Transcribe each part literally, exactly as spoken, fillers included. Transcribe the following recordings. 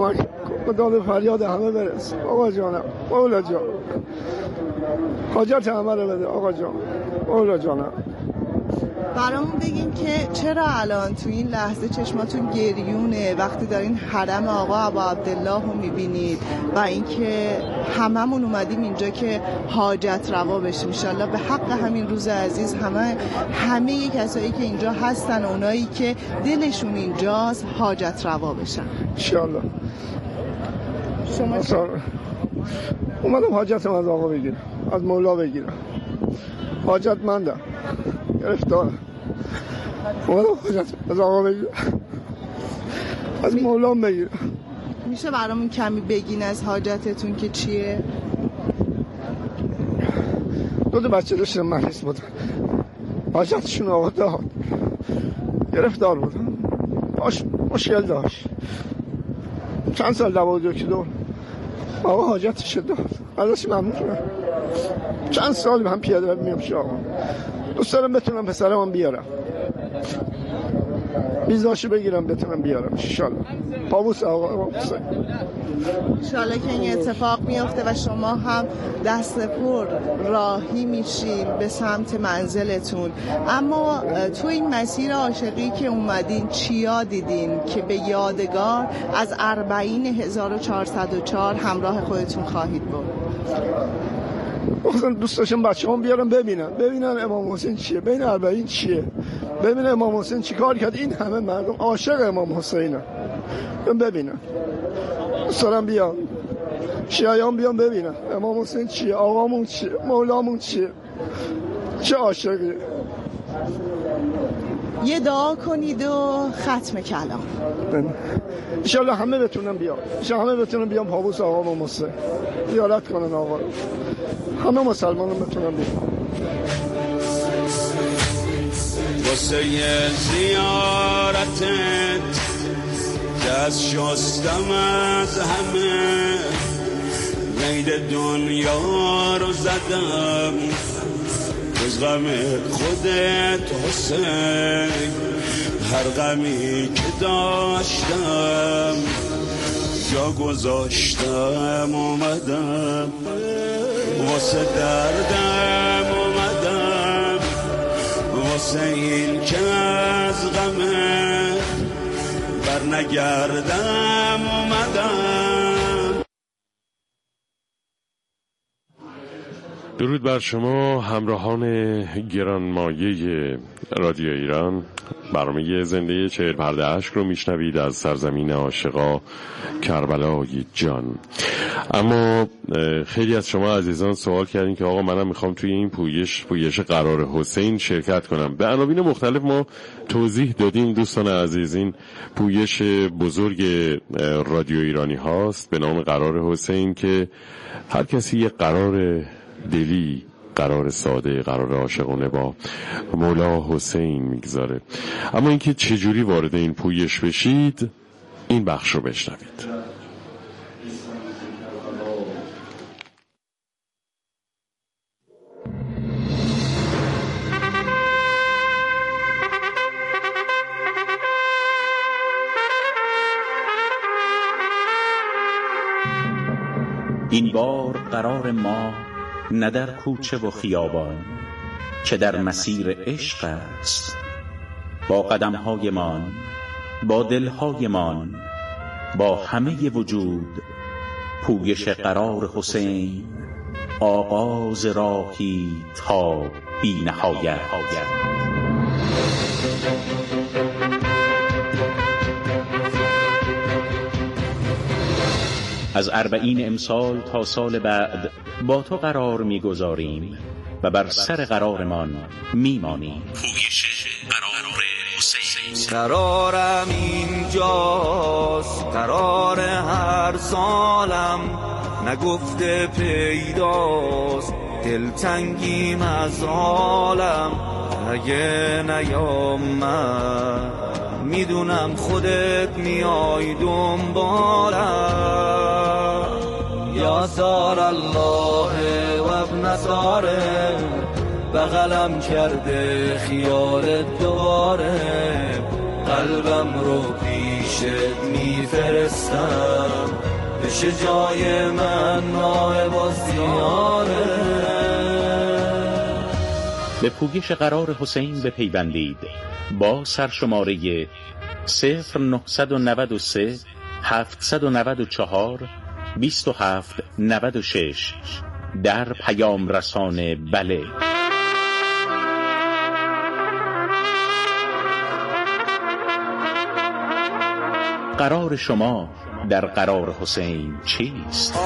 کمک به داد فریاد همه برس. آقا جانم، مولا جان، حاجت همه رو بده آقا جان، مولا جانم. برامون بگین که چرا الان تو این لحظه چشماتون گریونه وقتی دارین حرم آقا ابا عبدالله رو میبینید و اینکه هممون اومدیم اینجا که حاجت روا بشیم. انشالله به حق همین روز عزیز همه همه کسایی که اینجا هستن، اونایی که دلشون اینجاست، حاجت روا بشن انشالله. شما اصلا اومدم حاجتم از آقا بگیرم، از مولا بگیرم. حاجت مندم، گرفتارم. اومدم حاجت از آقا بگیرم، از مولا بگیرم. میشه برامون کمی بگین از حاجتتون که چیه؟ دو تا بچه داشتم مریض بودن، حاجتشون آقا داد، گرفتار بودن، باش مشکل داشت. چند سال دوازده که دور آقا حاجتش داد، ازش ممنون شدم. چند سال هم پیاده میام پیش آقا. دوست دارم بتونم پسرم بیارم، ویزاشو بگیرم بتونم بیارم انشالله. پابوس آقا حسین. انشالله که این اتفاق میفته و شما هم دست پر راهی میشین به سمت منزلتون. اما تو این مسیر عاشقی که اومدین چیا دیدین که به یادگار از اربعین هزار و چهارصد و چهار همراه خودتون خواهید بود؟ دوست داشتم بچه هم بیارم ببینن ببینن امام حسین چیه، بین اربعین چیه، ببینن امام حسین چی کار کرد. این همه مردم عاشق امام حسینن، ببینن. دوست دارم بیان شیعیان بیان ببینن امام حسین چیه، آقامون چیه، مولامون چیه، چه عاشقیه. یه دعا کنید و ختم کلام. انشالله همه بتونن بیان، انشالله همه بتونن بیان پابوس آقا و حسین زیارت کنن آقا رو. همه مسلمانان بتونن بیان. واسه زیارتت دست شستم از همه، قید دنیا رو زدم از غم خودت حسین. هر غمی که داشتم جا گذاشتم اومدم، واسه دردم اومدم، واسه این که از غمت بر نگردم اومدم. درود بر شما همراهان گرانمایه رادیو ایران. برنامه زنده چهل پرده اشک رو میشنوید از سرزمین عاشقا کربلای جان. اما خیلی از شما عزیزان سوال کردین که آقا منم میخوام توی این پویش پویش قرار حسین شرکت کنم. به عناوین مختلف ما توضیح دادیم دوستان عزیز. این پویش بزرگ رادیو ایرانی هاست به نام قرار حسین که هر کسی یه قرار دلی، قرار ساده، قرار عاشقانه با مولا حسین میگذاره. اما اینکه چجوری وارد این پویش بشید این بخش رو بشنوید. این بار قرار ما نه در کوچه و خیابان که در مسیر عشق است. با قدم‌هایمان، با دل‌هایمان، با همه وجود پویش قرار حسین، آغاز راهی تا بی نهایت. از اربعین امسال تا سال بعد با تو قرار می‌گذاریم و بر سر قرارمان میمانیم. پویش قرار حسین. قرارم اینجاست، قرار هر سالم نگفته پیداست، دلتنگیم از حالم اگه نیام من میدونم خودت میای دنبالم. یا سار الله و ابن ساره بغلم کرده خیالت دواره، قلبم رو پیش پیشت میفرستم، بشه جای من نائب الدیاره. به پویش قرار حسین بپیوندید با سرشماره صفر نهصد و نود و سه هفتصد و نود و چهار بیست و هفت نود و شش در پیام رسان بله. قرار شما در قرار حسین چیست؟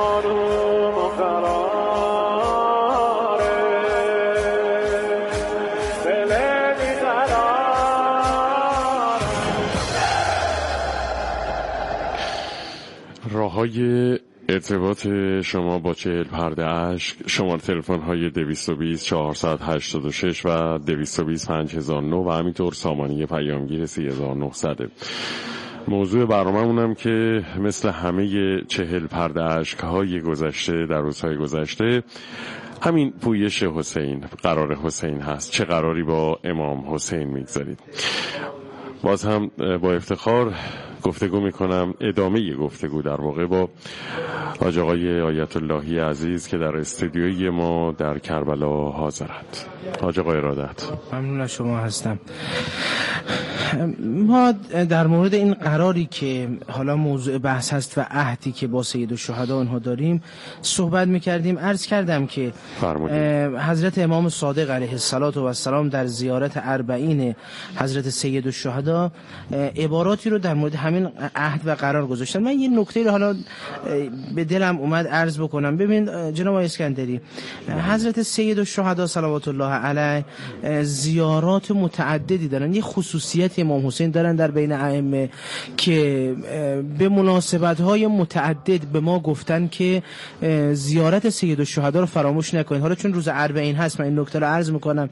راه‌های ارتباط شما با چهل پرده اشک، شماره تلفن های دویست و بیست چهارصد هشتاد و شش و دویست و بیست پنج هزار و نه و همینطور سامانه پیامگیر سی هزار و نهصد. موضوع برنامه‌مونم که مثل همه چهل پرده اشک های گذشته در روزهای گذشته همین پویش حسین، قرار حسین هست. چه قراری با امام حسین میگذارید؟ باز هم با افتخار گفتگو میکنم، ادامه گفتگو در واقع با حاج آقای آیت اللهی عزیز که در استودیوی ما در کربلا حاضرند. حاج آقای ارادت، ممنون از شما هستم. ما در مورد این قراری که حالا موضوع بحث هست و عهدی که با سید الشهدا اونها داریم صحبت میکردیم. عرض کردم که حضرت امام صادق علیه السلام در زیارت اربعین حضرت سید الشهدا عباراتی رو در مورد همین عهد و قرار گذاشتن. من یه نکته رو حالا به دلم اومد عرض بکنم. ببین جناب آقای اسکندری، حضرت سید الشهدا صلوات الله علیه زیارات متعددی دارن. یه خصوصیت امام حسین دارن در بین ائمه که به مناسبت‌های متعدد به ما گفتن که زیارت سید الشهدا رو فراموش نکنید. حالا چون روز اربعین هست من این نکته رو عرض میکنم.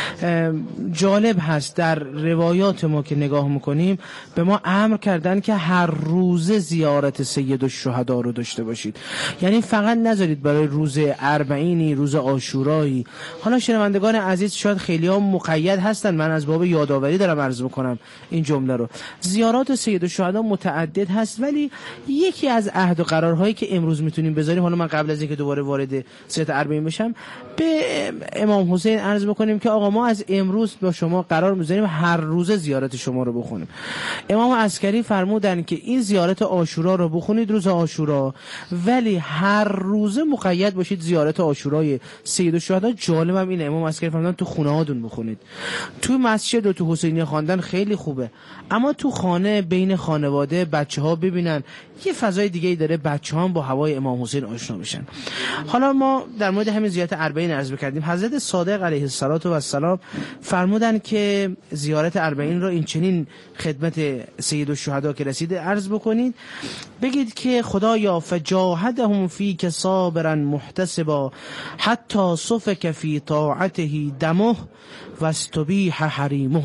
جالب هست در روایات ما که نگاه میکنیم به ما امر کردن که هر روز زیارت سید الشهدا رو داشته باشید، یعنی فقط نذارید برای روز اربعینی، روز عاشورایی. حالا شنوندگان عزیز شاید خیلی ها مقید هستن، من از باب یادآوری دارم عرض میکنم این جمله رو. زیارات سید الشهدا متعدد هست، ولی یکی از عهد و قرارهایی که امروز میتونیم بذاریم، حالا من قبل از اینکه دوباره وارد سیرت اربعین بشم به امام حسین عرض بکنیم که آقا ما از امروز با شما قرار میذاریم هر روز زیارت شما رو بخونیم. امام عسکری فرمودن که این زیارت عاشورا رو بخونید روز عاشورا، ولی هر روز مقید باشید زیارت عاشورای سید الشهدا. جالبم اینه امام عسکری فرمودن تو خونه هاتون بخونید. تو مسجد و تو حسینیه خواندن خیلی خوبه، اما تو خانه بین خانواده بچه‌ها ببینن یه فضای دیگه‌ای داره، بچه‌ها هم با هوای امام حسین آشنا بشن. حالا ما در مورد همین زیارت اربعین عرض بکردیم. حضرت صادق علیه السلام فرمودن که زیارت اربعین رو این چنین خدمت سید الشهدا که رسیده عرض بکنید، بگید که خدایا فجاهدهم فیک صابرا محتسبا حتی صفک فی طاعته دمه و استبیح حریمه.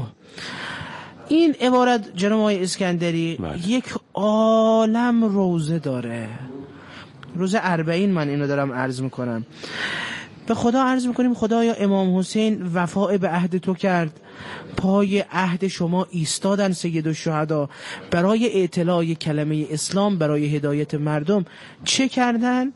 این عبارت جناب آقای اسکندری بله. یک عالم روزه داره. روز اربعین من اینو دارم عرض میکنم. به خدا عرض میکنیم خدایا امام حسین وفای به عهد تو کرد، پای عهد شما ایستادن سید الشهدا برای اطلاع کلمه اسلام، برای هدایت مردم. چه کردن؟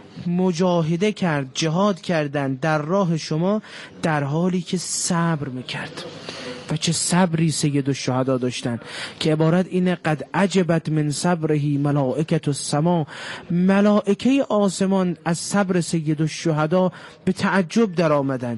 مجاهده کرد، جهاد کردن در راه شما در حالی که صبر میکرد. و چه صبری سید الشهدا داشتن که عبارت اینه قد عجبت من صبرهی ملائکت السما. ملائکه آسمان از صبر سید الشهدا به تعجب در آمدن.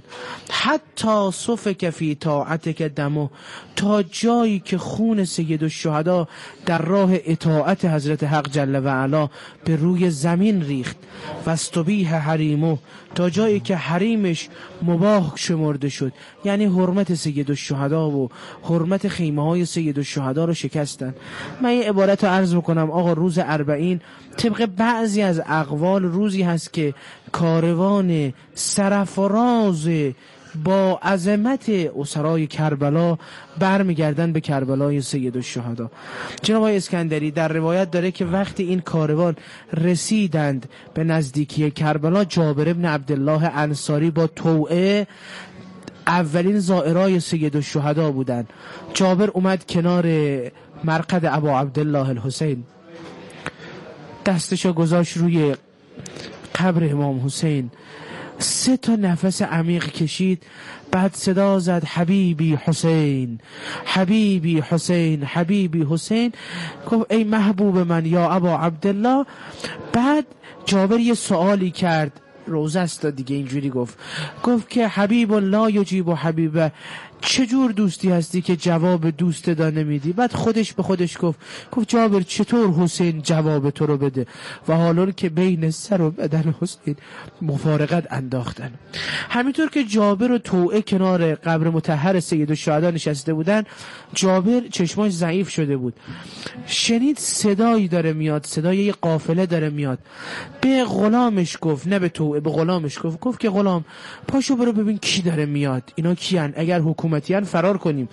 حتی صفک فی طاعتک دمو، تا جایی که خون سید الشهدا در راه اطاعت حضرت حق جل و علا به روی زمین ریخت. و استبیح حریمو، تا جایی که حریمش مباح شمرده شد، یعنی حرمت سید الشهدا و حرمت خیمه های سید الشهدا رو شکستن. من یه عبارت رو عرض میکنم. آقا روز اربعین طبق بعضی از اقوال روزی هست که کاروان سرفراز با عظمت اسرای کربلا برمیگردن به کربلای سید الشهدا. جناب آقای اسکندری در روایت داره که وقتی این کاروان رسیدند به نزدیکی کربلا، جابر ابن عبدالله انصاری با توعه اولین زائرای سید الشهدا بودن. جابر اومد کنار مرقد ابا عبدالله الحسین، دستشو گذاشت روی قبر امام حسین، سه تا نفس عمیق کشید، بعد صدا زد حبیبی حسین، حبیبی حسین، حبیبی حسین. گفت ای محبوب من یا ابا عبدالله. بعد جابر یه سوالی کرد، روزه است دیگه، اینجوری گفت گفت که حبیب لا یجیب و حبیبه، چجور دوستی هستی که جواب دوست دا نمیدی؟ بعد خودش به خودش گفت گفت جابر چطور حسین جواب تو رو بده و حالا که بین سر و بدن حسین مفارقت انداختن. همینطور که جابر و توعه کنار قبر مطهر سید الشهدا نشسته بودن، جابر چشماش ضعیف شده بود، شنید صدایی داره میاد، صدای یه قافله داره میاد. به غلامش گفت، نه به توعه، به غلامش گفت گفت که غلام پاشو برو ببین کی داره میاد، اینا کیان، اگر حکومتیان فرار کنیم.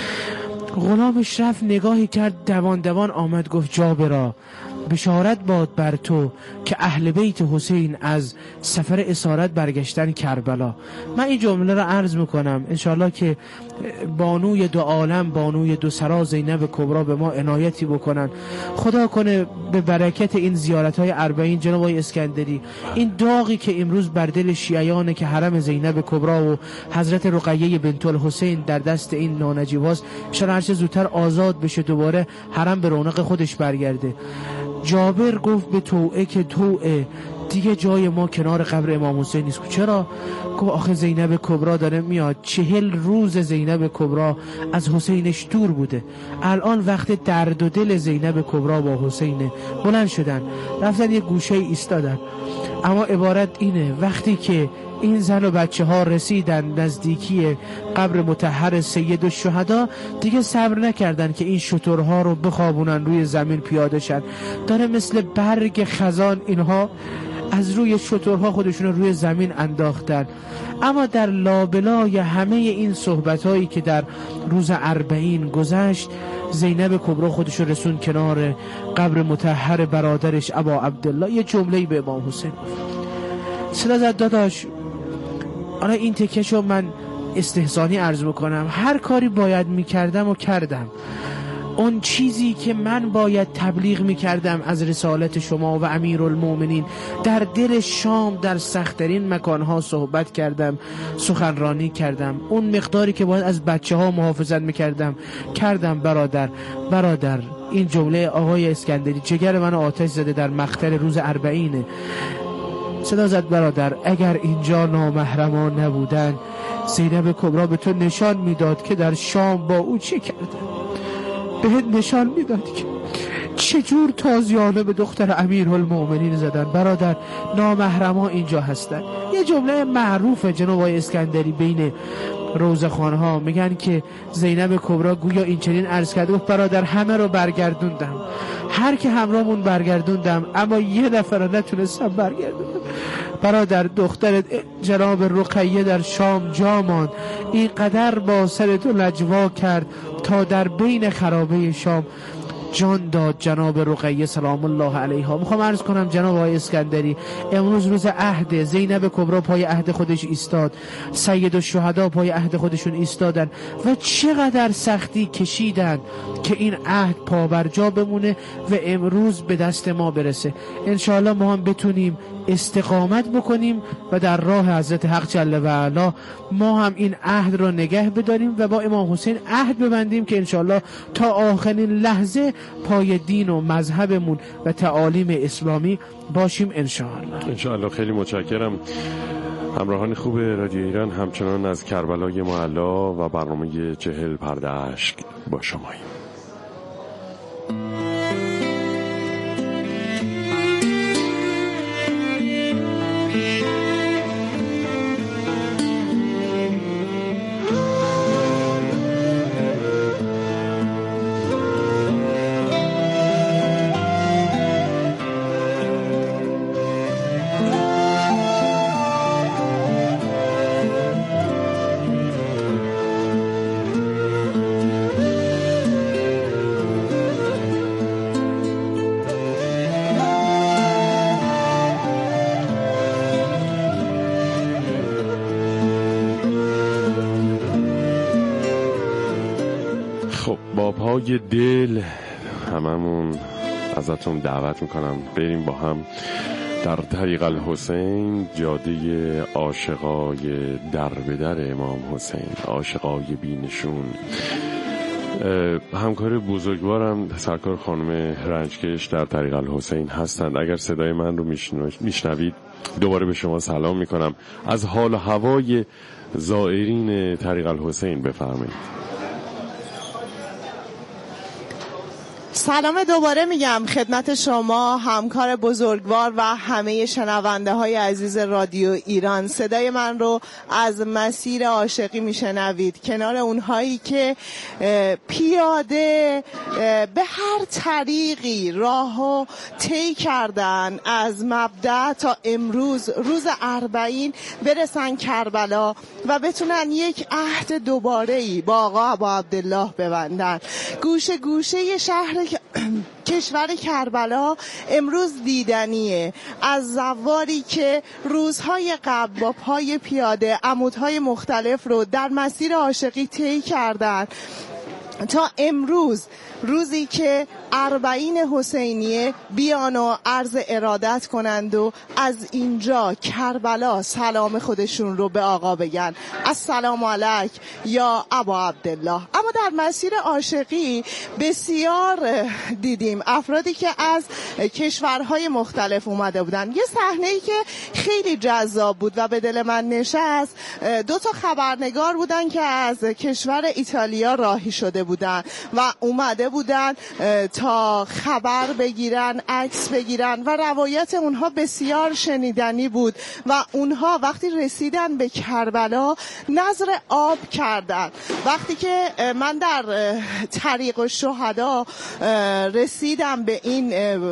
غلامش رفت نگاهی کرد، دوان دوان آمد گفت جابرا بشارت باد بر تو که اهل بیت حسین از سفر اسارت برگشتن کربلا. من این جمله رو عرض میکنم انشاءالله که بانوی دو عالم، بانوی دو سرا زینب کبرا به ما عنایتی بکنن. خدا کنه به برکت این زیارت های اربعین جناب آقای اسکندری، این داغی که امروز بر دل شیعیانه که حرم زینب کبرا و حضرت رقیه بنت الحسین در دست این نانجیباست، انشاءالله هر چه زودتر آزاد بشه، دوباره حرم به رونق خودش برگرده. جابر گفت به توعه که توعه دیگه جای ما کنار قبر امام حسین نیست. چرا؟ گفت آخه زینب کبرا داره میاد، چهل روز زینب کبرا از حسینش دور بوده، الان وقت درد و دل زینب کبرا با حسینه. بلند شدن رفتن یه گوشه ایستادن، اما عبارت اینه وقتی که این زن و بچه ها رسیدن نزدیکی قبر مطهر سید الشهدا، دیگه صبر نکردن که این شترها رو بخوابونن روی زمین پیاده شن. داره مثل برگ خزان اینها از روی شترها خودشون رو روی زمین انداختن. اما در لابلای همه این صحبتایی که در روز اربعین گذشت، زینب کبرا خودش رو رسون کنار قبر مطهر برادرش ابا عبدالله. یه جمله‌ای به امام حسین صدا زد داداش، آره این تکشو من استحسانی عرض میکنم، هر کاری باید میکردم و کردم، اون چیزی که من باید تبلیغ میکردم از رسالت شما و امیرالمومنین در دل شام در سخت‌ترین مکانها صحبت کردم، سخنرانی کردم، اون مقداری که باید از بچه ها محافظت میکردم کردم. برادر برادر این جمله آقای اسکندری جگر من آتش زده در مقتل روز اربعینه. صدا زد برادر اگر اینجا نامحرمان نبودن، زینب کبرا به تو نشان میداد که در شام با او چه کردن، بهت نشان میداد که چجور تازیانه به دختر امیرالمومنین زدن. برادر نامحرما اینجا هستن. یه جمله معروف جناب آقای اسکندری بین روزخوان‌ها میگن که زینب کبرا گویا این چنین عرض کرد، گفت برادر همه رو برگردوندم، هر که همراهمون برگردوندم، اما یه نفر رو نتونستم برگردوندم. برادر دخترت جناب رقیه در شام جا ماند، اینقدر با سر تو لجوا کرد تا در بین خرابه شام جان داد جناب رقیه سلام الله علیها. میخوام عرض کنم جناب آقای اسکندری، امروز روز عهد، زینب کبرا پای عهد خودش ایستاد، سید الشهدا پای عهد خودشون ایستادن و چقدر سختی کشیدن که این عهد پابرجا بمونه و امروز به دست ما برسه. انشاءالله ما هم بتونیم استقامت بکنیم و در راه حضرت حق جل و علا ما هم این عهد رو نگه بداریم و با امام حسین عهد ببندیم که انشاءالله تا آخرین لحظه پای دین و مذهبمون و تعالیم اسلامی باشیم انشاءالله. انشاءالله. خیلی متشکرم. همراهان خوب رادیو ایران، همچنان از کربلای معلا و برنامه چهل پرده اشک با شماییم. دعای دل هممون ازتون دعوت میکنم بریم با هم در طریق الحسین، جاده عاشقای در به در امام حسین، عاشقای بینشون. همکار بزرگوارم سرکار خانم رنجکش در طریق الحسین هستند. اگر صدای من رو میشنوید دوباره به شما سلام میکنم. از حال و هوای زائرین طریق الحسین بفرمایید. سلام دوباره میگم خدمت شما همکار بزرگوار و همه شنونده های عزیز رادیو ایران. صدای من رو از مسیر عاشقی میشنوید، کنار اونهایی که پیاده به هر طریقی راهو طی کردن از مبدأ تا امروز روز اربعین برسن کربلا و بتونن یک عهد دوباره‌ای با آقا ابا عبدالله ببندن. گوشه گوشه شهر کشور کربلا امروز دیدنیه، از زواری که روزهای قبل با پای پیاده عمودهای مختلف رو در مسیر عاشقی طی کردن تا امروز روزی که اربعین حسینیه بیان و عرض ارادت کنند و از اینجا کربلا سلام خودشون رو به آقا بگن، السلام علیک یا ابا عبدالله. اما در مسیر عاشقی بسیار دیدیم افرادی که از کشورهای مختلف اومده بودن. یه صحنه‌ای که خیلی جذاب بود و به دل من نشست، دو تا خبرنگار بودن که از کشور ایتالیا راهی شده بودن و اومده بودن تا خبر بگیرن، عکس بگیرن و روایت اونها بسیار شنیدنی بود و اونها وقتی رسیدن به کربلا نظر آب کردن. وقتی که من در طریق الشهدا رسیدم به این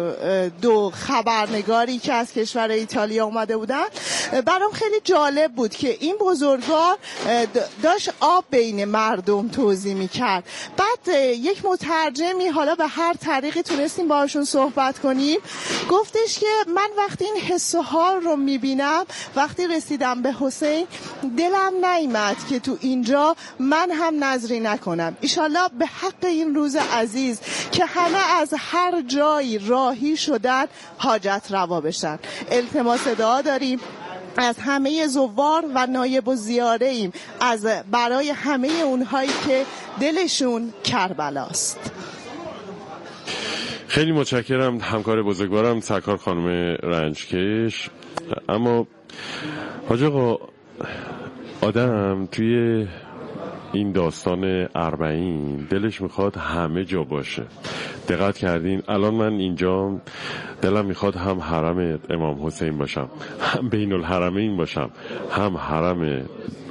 دو خبرنگاری که از کشور ایتالیا اومده بودن، برام خیلی جالب بود که این بزرگوار داشت آب بین مردم توزیع میکرد. بعد یک مترجمی، حالا به هر طریقی تونستیم باهاشون صحبت کنیم، گفتش که من وقتی این حس و حال رو میبینم، وقتی رسیدم به حسین دلم نیامد که تو اینجا من هم نظری نکنم. ایشالله به حق این روز عزیز که همه از هر جایی راهی شدن حاجت روا بشن. التماس دعا داریم از همه زوار و نایب الزیاره ایم، از برای همه اونهایی که دلشون کربلاست. خیلی متشکرم همکار بزرگوارم سرکار خانم رنجکش. اما حاج آقا، آدم توی این داستان اربعین دلش میخواد همه جا باشه. دقت کردین الان من اینجا دلم میخواد هم حرم امام حسین باشم، هم بین الحرمین باشم، هم حرم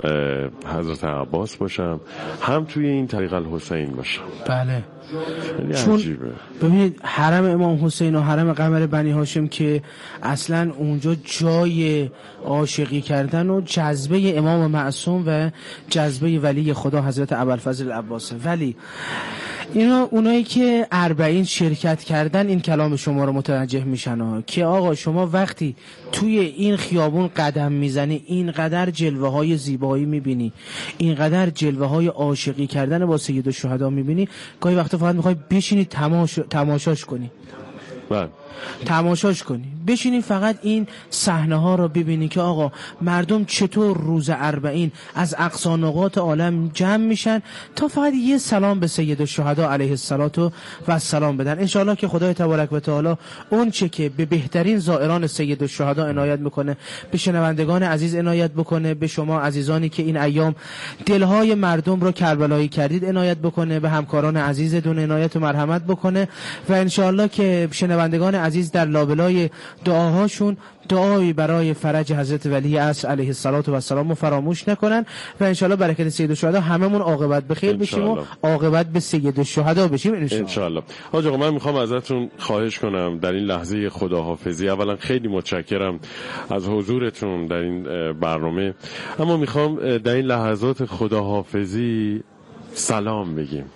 حضرت عباس باشم، هم توی این طریق الحسین باشم. بله، چون ببینید حرم امام حسین و حرم قمر بنی هاشم که اصلا اونجا جای عاشقی کردن و جذبه امام معصوم و جذبه ولی خدا حضرت ابوالفضل العباسه. ولی اینا اونایی که اربعین شرکت کردن این کلام شما رو متوجه میشن ها که آقا شما وقتی توی این خیابون قدم میزنی اینقدر جلوه های زیبایی میبینی، اینقدر جلوه های عاشقی کردن با سید الشهدا میبینی، گاهی وقتا فقط میخوای بشینی تماش... تماشاش کنی. بله، تماشاش کنی، بشینی فقط این صحنه ها رو ببینی که آقا مردم چطور روز اربعین از اقصا نقاط عالم جمع میشن تا فقط یه سلام به سید الشهدا علیه الصلاه و السلام بدن. انشاءالله که خدای تبارک و تعالی اون چه که به بهترین زائران سید الشهدا عنایت میکنه، به شنوندگان عزیز عنایت بکنه، به شما عزیزانی که این ایام دلهای مردم رو کربلایی کردید عنایت بکنه، به همکاران عزیزتون عنایت و مرحمت بکنه و انشاءالله که شنوندگان عزیز در لابلای دعاهاشون دعایی برای فرج حضرت ولی عصر علیه الصلاه و السلام فراموش نکنن و انشالله برکت سید الشهدا هممون عاقبت بخیر بشیم و عاقبت به سید الشهدا بشیم انشالله. حاج آقا، من میخوام ازتون خواهش کنم در این لحظه خداحافظی، اولا خیلی متشکرم از حضورتون در این برنامه، اما میخوام در این لحظات خداحافظی سلام بگیم.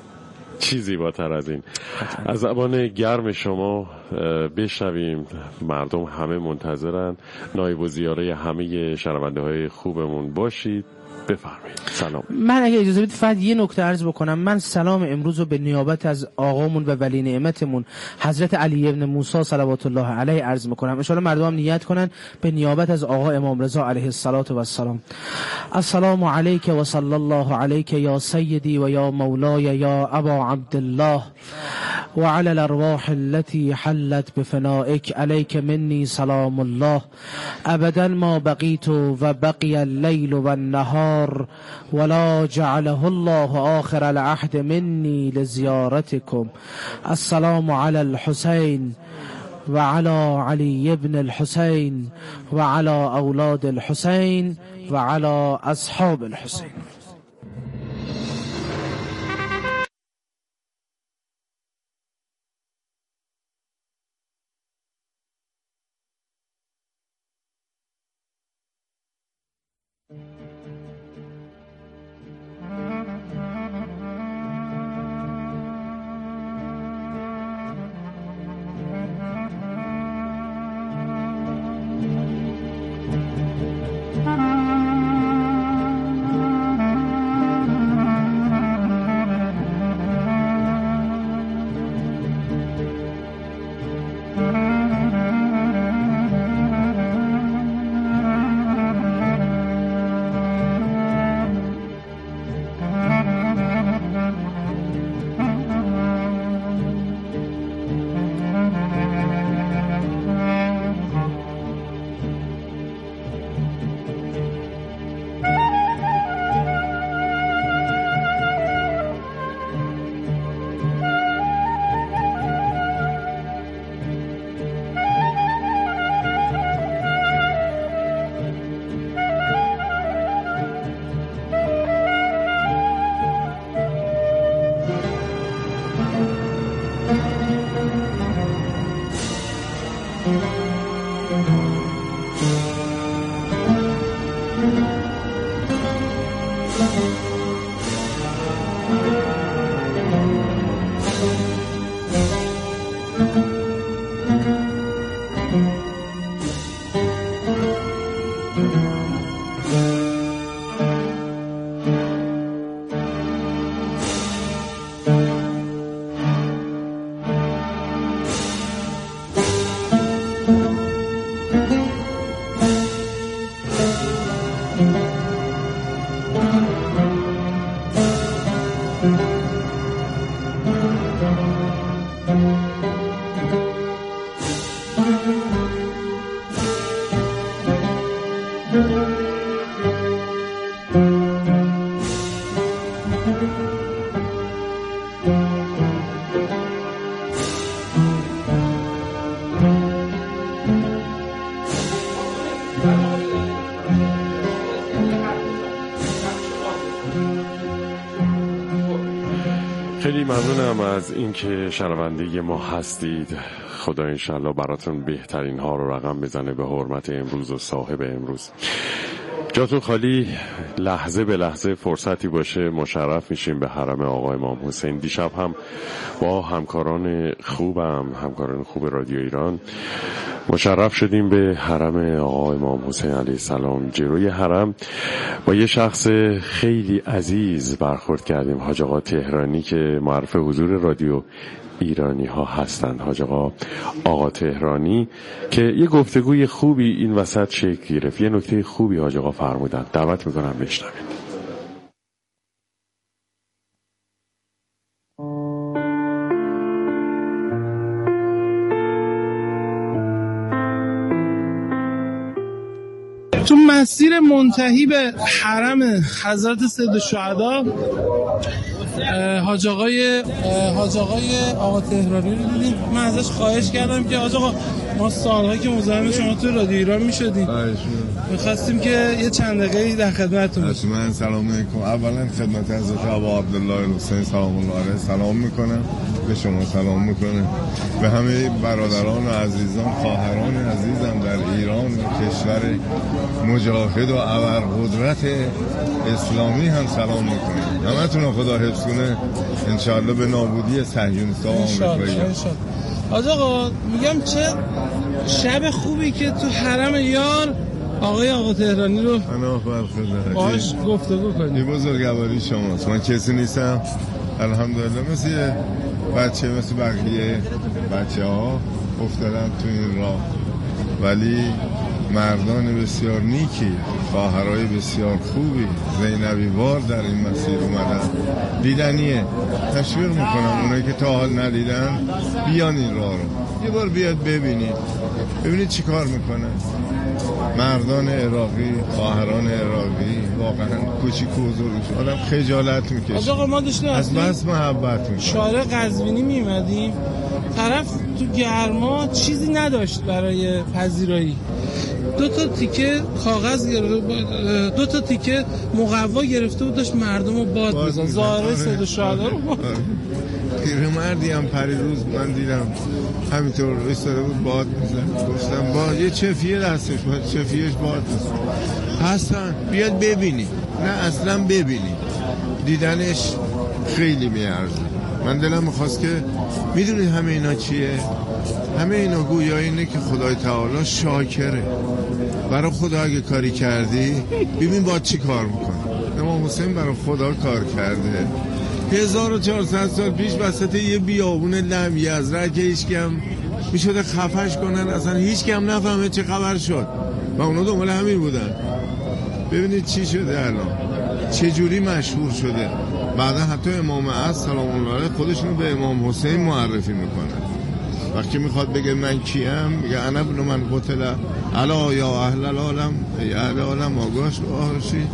چی زیباتر از این؟ از زبان گرم شما بشنویم. مردم همه منتظرن. نایب الزیاره همه شنونده های خوبمون باشید. بفرمایید. سلام. من اگه اجازه بدید فقط یه نکته عرض بکنم. من سلام امروز رو به نیابت از آقامون و ولی نعمتمون حضرت علی ابن موسی صلوات الله علیه عرض میکنم. ان شاء الله مردم نیت کنن به نیابت از آقا امام رضا علیه الصلاة و السلام. السلام علیک و صلی الله علیک یا سیدی و یا مولای یا ابا عبدالله و علی الارواح التي حلت بفنائک علیک منی سلام الله ابدا ما بقیت و بقی اللیل و النهار ولا جعله الله آخر العهد منی لزیارتكم. السلام علی الحسین و علی علی ابن الحسین و علی اولاد الحسین و علی اصحاب الحسین. خیلی ممنونم از اینکه شنونده ما هستید. خدا انشالله براتون بهترین ها رو رقم بزنه به حرمت امروز و صاحب امروز. جاتون خالی، لحظه به لحظه فرصتی باشه مشرف میشیم به حرم آقا امام حسین. دیشب هم با همکاران خوبم همکاران خوب رادیو ایران مشرف شدیم به حرم آقا امام حسین علیه السلام. جلوی حرم با یه شخص خیلی عزیز برخورد کردیم، حاج آقا تهرانی که معرف حضور رادیو ایرانی ها هستند. حاج آقا آقا تهرانی که یه گفتگوی خوبی این وسط شکل گرفت. یه نکته خوبی حاج آقا فرمودن، دعوت میکنم بشنوید. تو مسیر منتهی به حرم حضرت سید الشهدا حاج آقای حاج آقای آقا تهرانی رو دیدیم. من ازش خواهش کردم که حاج آقا ما سال‌ها که مزاحم شما تو رادیو ایران می‌شدیم، می‌خواستیم که یه چند دقیقه‌ای در خدمتتون باشیم. من سلام علیکم. اولا خدمت حضرت ابا عبدالله الحسین سلام الله علیه سلام میکنم، به شما سلام میکنم، به همه برادران و عزیزان خواهران عزیزم در ایران کشور مجاهد و ابرقدرت اسلامی هم سلام میکنم. همتون رو خدا حفظ کنه ان شاء الله به نابودی صهیونیست‌ها و آمریکایی‌ها. حاج آقا میگم چه شب خوبی که تو حرم یار آقای آقا تهرانی رو انا فرخ باش گفتگو کنیم. این بزرگواری شماست. من کسی نیستم الحمدلله، مثل بچه مثل بقیه بچه ها افتادم تو این راه، ولی مردان بسیار نیکی، خواهرای بسیار خوبی، زینبی وار در این مسیر اومدن. دیدنیه. تشویق میکنم اونایی که تا حال ندیدن بیان این راه رو یه بار بیاد ببینید، ببینید چی کار میکنن مردان عراقی، خواهران عراقی. واقعا کوچیک و بزرگش آدم خجالت میکشه. آقا ما داشتیم از بس محبت میکنم. شارع قزوینی میمدیم، طرف تو گرما چیزی نداشت برای پذیرایی، دو تا تیکه کاغذ گرفته، دو تا تیکه مقوا گرفته بود، داشت مردم رو باد میزن. ظاهر سید شهدا رو باد. پیرمردی هم پریروز من دیدم همینطور ایستاده بود باد میزن. گفتم با یه چفیه دستش بود، چفیهش باد میزن. حسن بیاد ببینی. نه اصلا ببینی، دیدنش خیلی میارزه. من دلم میخواست که میدونید همه اینا چیه؟ همه اینا گویا اینه که خدای تعالی شاکره. برای خدا اگه کاری کردی ببین باید چی کار میکنه. امام حسین برای خدا کار کرده. هزار و چهارصد سال پیش وسط یه بیابون لم یزرع که هیچ کم میشده خفش کنن، اصلا هیچ کم نفهمه چه خبر شد و اونا دنبال همین بودن. ببینید چی شده الان، چه جوری مشهور شده. بعدا حتی امام عصر سلام الله علیه خودشونو به امام حسین معرفی میکنن. وقتی میخواد بگه من کیم میگه انا ابن من قتل الا یا اهل العالم، یا اهل العالم آگاش آهرشید،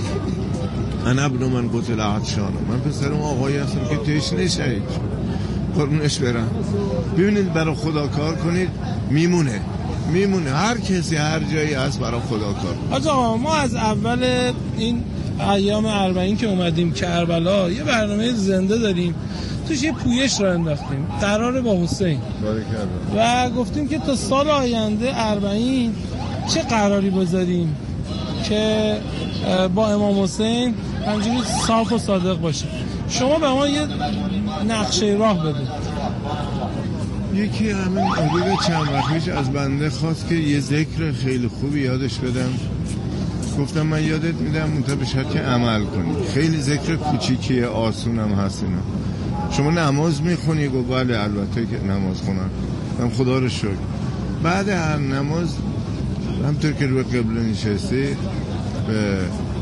انا ابن من قتل عطشان، من پسر اون آقایی هستم که تشنه شهید قربونش برم. ببینید برای خدا کار کنید، میمونه میمونه. هر کسی هر جایی هست برای خدا کار. آقا ما از اول این ایام اربعین که اومدیم کربلا یه برنامه زنده داریم، توش یه پویش را انداختیم قراره با حسین و گفتیم که تا سال آینده اربعین چه قراری بذاریم که با امام حسین همجوری صاف و صادق باشه. شما به ما یه نقشه راه بدید. یکی همین حدود چند وقت پیش از بنده خواست که یه ذکر خیلی خوبی یادش بدم. گفتم من یادت میدم منتها به شرط که عمل کنی. خیلی ذکر کوچیکیه، آسونم هست اینا. شما نماز میخونی؟ گفت بله البته که نماز خونم. من خدا رو شکر. بعد هر نماز همطور که روی قبله نشستی به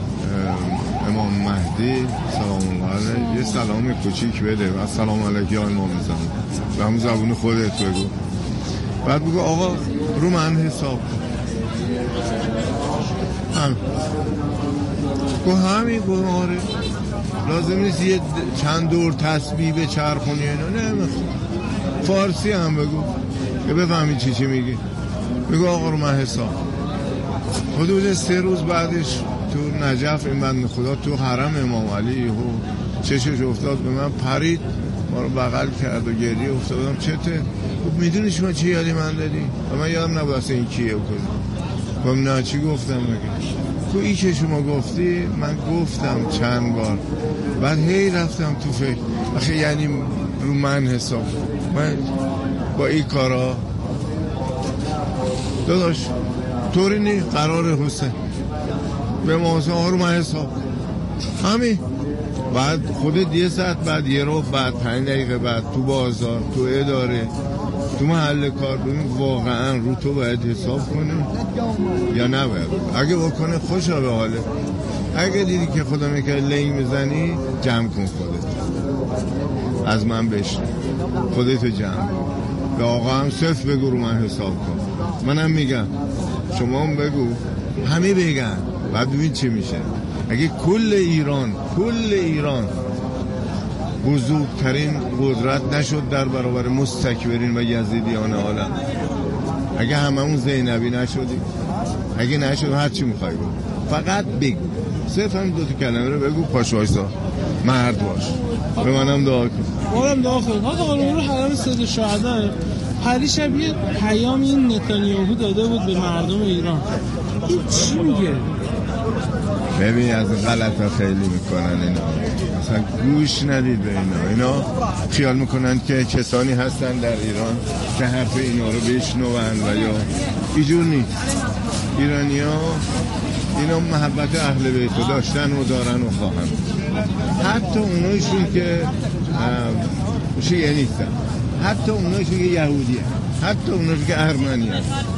امام مهدی سلام الله علیه یه سلام کوچیک بده و سلام علیک یا امام زمان به همون زبون خودت بگو. بعد بگو آقا رو من حساب هم گو همین گو آره لازم نیست یه چند دور تسبیح به چرخونی اینا نه میخوام. فارسی هم بگو که بفهمی چی چی میگی. بگو آقا رو من حساب. حدود سه روز بعدش تو نجف این بند خدا تو حرم امام علی و چشش افتاد به من، پرید ما رو بغل کرد و گریه افتادم. چته؟ میدونی شما چی یادی من دادی؟ و من یادم نبود اصلا این کیه و کجا. گفتم نه چی گفتم بگی؟ تو ای که شما گفتی من گفتم چند بار. بعد هی رفتم تو فکر آخه یعنی رو من حساب من با این کارا داداش طوری نی قرار حسین به مواسه ها رو من حساب همین. بعد خودت یه ساعت بعد یه رو بعد پنج دقیقه بعد تو بازار تو اداره تو محل کار ببین واقعا رو تو باید حساب کنی یا نباید. اگه بکنه خوشا به حاله، اگه دیدی که خدا میکنه لنگ میزنی جمع کن خودت، از من بشن خودتو جمع کن. به آقا هم صرف بگو رو من حساب کن. منم میگم شما هم بگو، همه بگن. بعد ببین چی میشه. اگه کل ایران کل ایران بزرگترین قدرت نشد در برابر مستکبرین و یزیدیان عالم، اگه هممون زینبی نشدیم، اگه نشد هر چی میخوای بگو، فقط بگو، صرف هم دو تا کلمه رو بگو، پاش وایسا، مرد باش. به منم دعا کن. منم دعا کن. آقا رو حرم سید شهدا پریشب یه پیام این نتانیاهو داده بود به مردم ایران. این چی میگه؟ ببین از غلطا خیلی میکنن اینا، اصلا گوش ندید به اینا. اینا خیال میکنن که کسانی هستن در ایران که حرف اینا رو بشنون و یا اینجور نیست. ایرانی‌ها اینا محبت اهل بیت داشتن و دارن و خواهن، حتی اونایشون که شیعه نیستن، حتی اونایشون که یهودی هستن، حتی اونایشون که ارمنی هستن.